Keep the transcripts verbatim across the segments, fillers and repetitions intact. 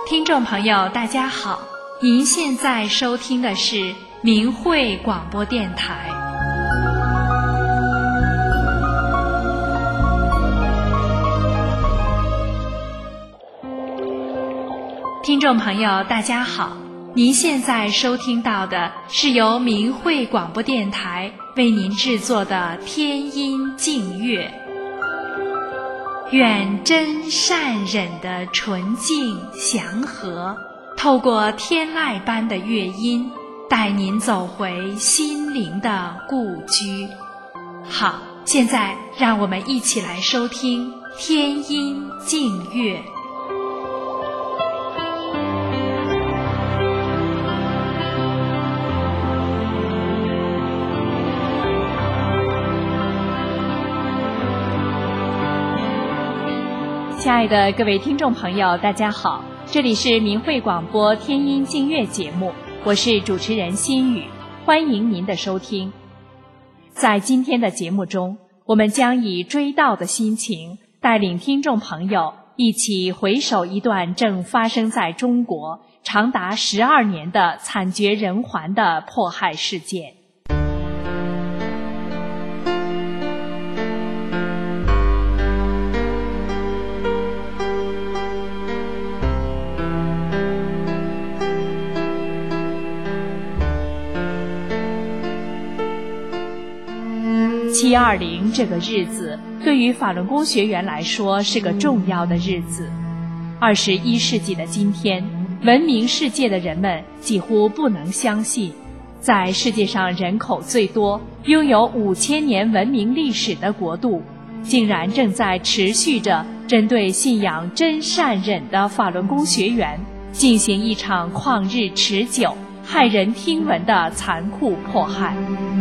听众朋友大家好，您现在收听的是明慧广播电台。听众朋友大家好，您现在收听到的是由明慧广播电台为您制作的天音净乐。愿真善忍的纯净祥和，透过天籁般的乐音，带您走回心灵的故居。好，现在让我们一起来收听天音净乐。亲爱的各位听众朋友大家好，这里是明慧广播天音净乐节目，我是主持人心雨，欢迎您的收听。在今天的节目中，我们将以追悼的心情带领听众朋友一起回首一段正发生在中国长达十二年的惨绝人寰的迫害事件。七二零这个日子对于法轮功学员来说是个重要的日子。二十一世纪的今天，文明世界的人们几乎不能相信，在世界上人口最多、拥有五千年文明历史的国度，竟然正在持续着针对信仰真善忍的法轮功学员进行一场旷日持久、骇人听闻的残酷迫害。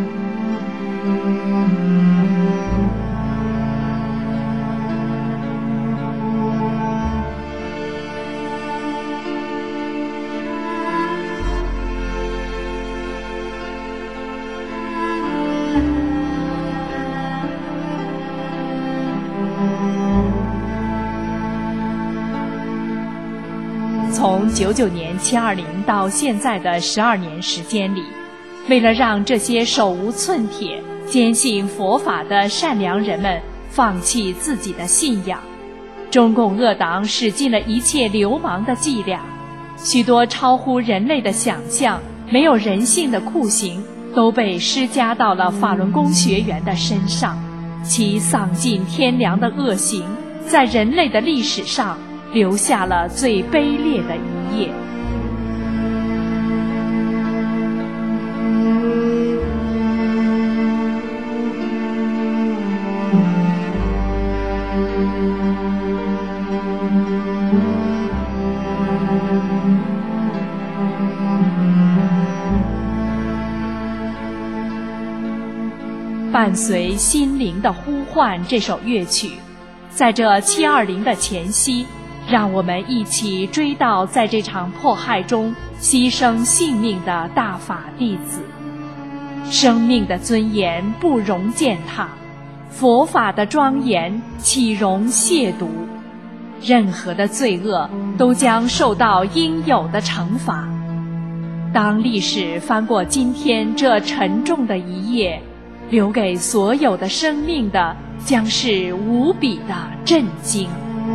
从九九年七二零到现在的十二年时间里，为了让这些手无寸铁、坚信佛法的善良人们放弃自己的信仰，中共恶党使尽了一切流氓的伎俩，许多超乎人类的想象、没有人性的酷刑都被施加到了法轮功学员的身上，其丧尽天良的恶行在人类的历史上留下了最卑劣的一页。伴随《心灵的呼唤》这首乐曲，在这七二零的前夕，让我们一起追悼在这场迫害中牺牲性命的大法弟子。生命的尊严不容践踏，佛法的庄严岂容亵渎？任何的罪恶都将受到应有的惩罚。当历史翻过今天这沉重的一页，留给所有的生命的将是无比的震惊。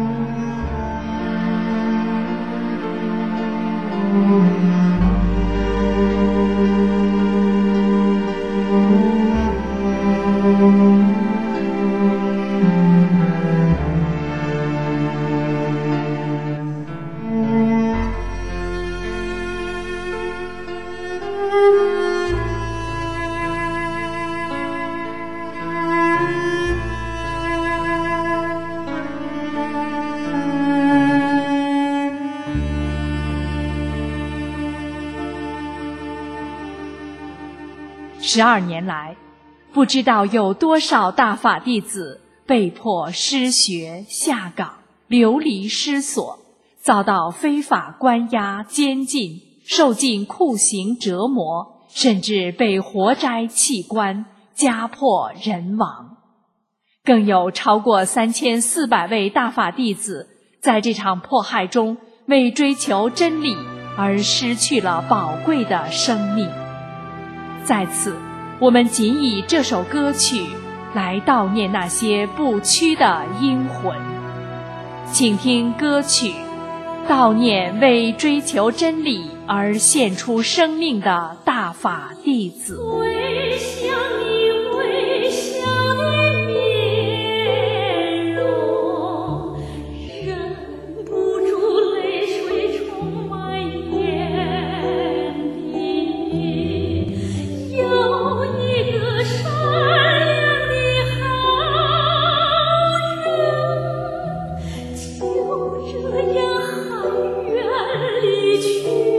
十二年来，不知道有多少大法弟子被迫失学、下岗、流离失所，遭到非法关押、监禁，受尽酷刑折磨，甚至被活摘器官，家破人亡。更有超过三千四百位大法弟子在这场迫害中为追求真理而失去了宝贵的生命。在此，我们仅以这首歌曲来悼念那些不屈的英魂。请听歌曲，悼念为追求真理而献出生命的大法弟子。 微笑你微笑的面容，忍不住泪水充满眼底。有一个善良的好人，就这样含冤离去。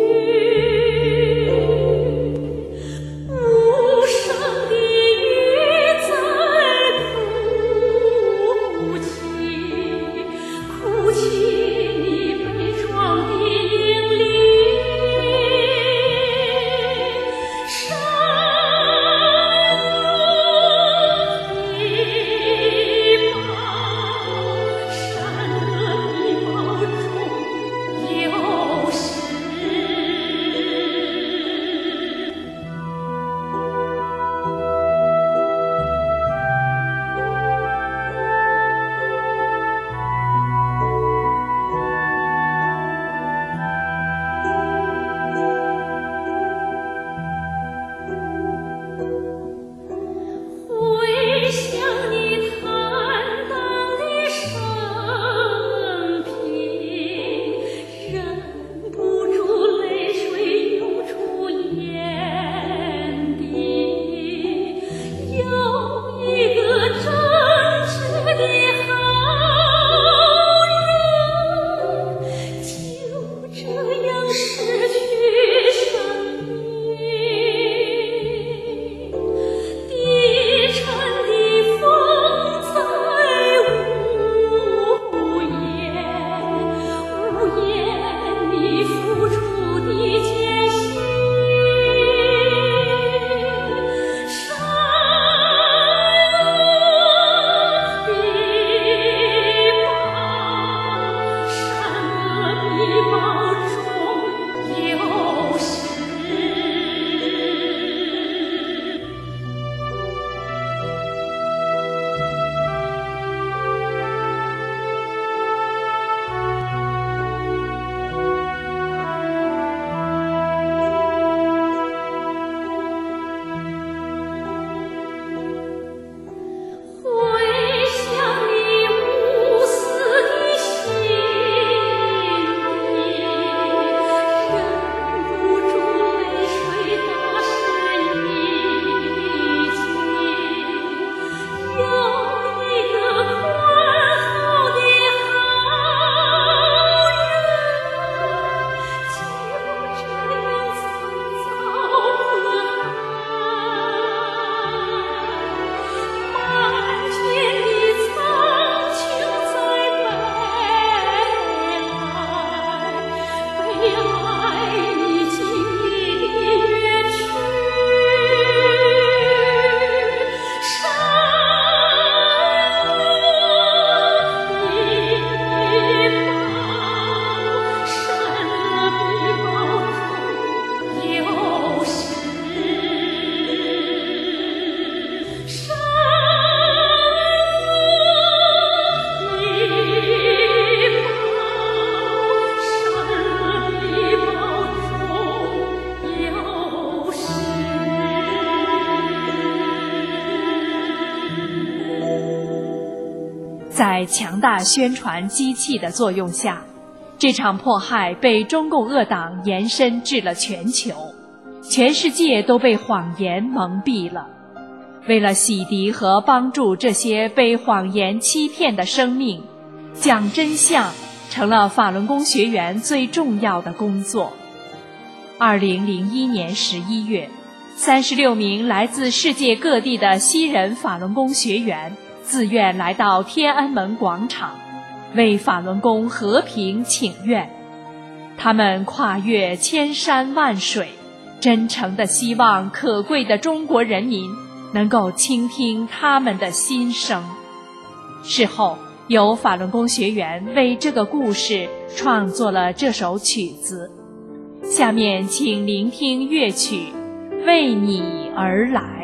在强大宣传机器的作用下，这场迫害被中共恶党延伸至了全球，全世界都被谎言蒙蔽了。为了洗涤和帮助这些被谎言欺骗的生命，讲真相成了法轮功学员最重要的工作。二零零一年十一月，三十六名来自世界各地的西人法轮功学员自愿来到天安门广场，为法轮功和平请愿。他们跨越千山万水，真诚地希望可贵的中国人民能够倾听他们的心声。事后， 有法轮功学员为这个故事创作了这首曲子。下面请聆听乐曲《为你而来》。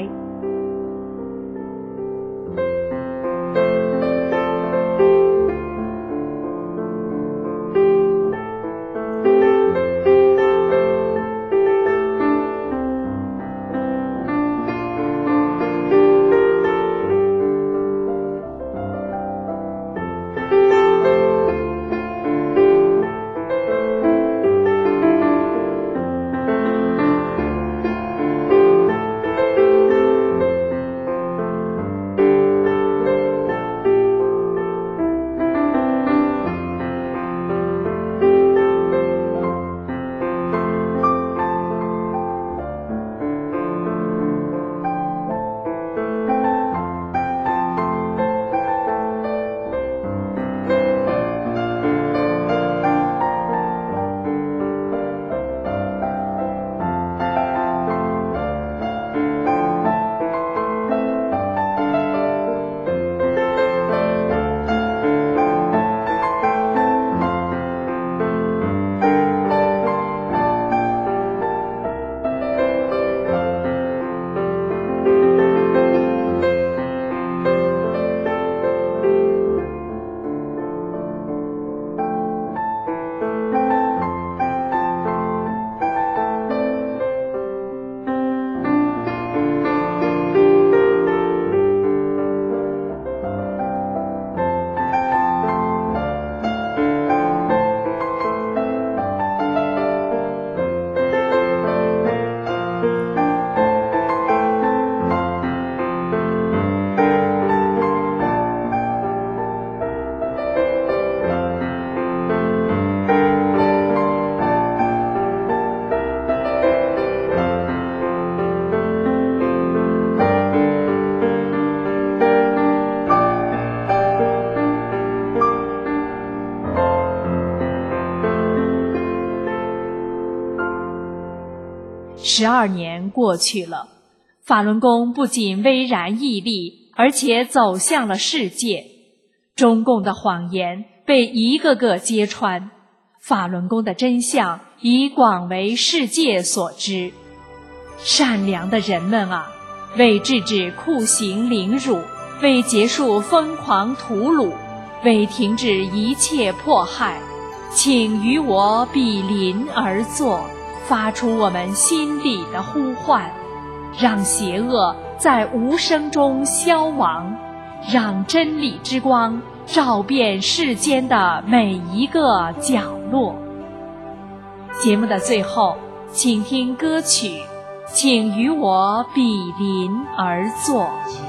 十二年过去了，法轮功不仅巍然屹立，而且走向了世界。中共的谎言被一个个揭穿，法轮功的真相已广为世界所知。善良的人们啊，为制止酷刑凌辱，为结束疯狂屠戮，为停止一切迫害，请与我比邻而坐，发出我们心里的呼唤，让邪恶在无声中消亡，让真理之光照遍世间的每一个角落。节目的最后，请听歌曲《请与我比邻而坐》。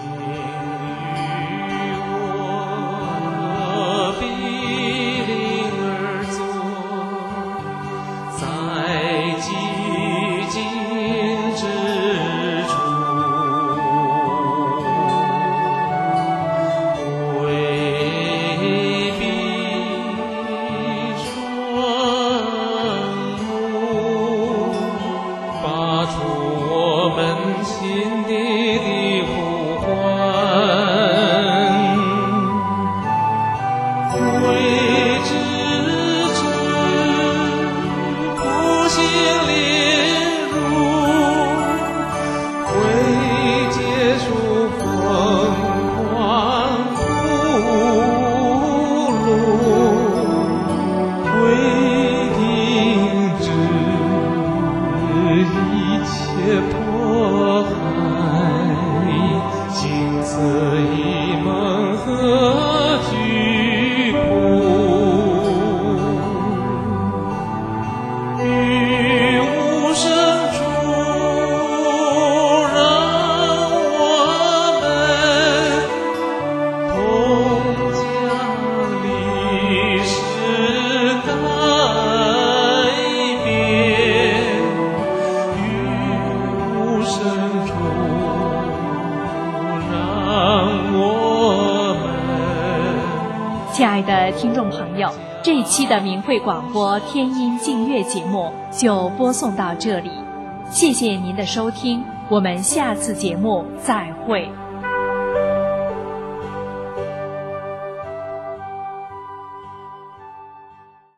亲爱的听众朋友，这一期的明慧广播天音净乐节目就播送到这里，谢谢您的收听，我们下次节目再会。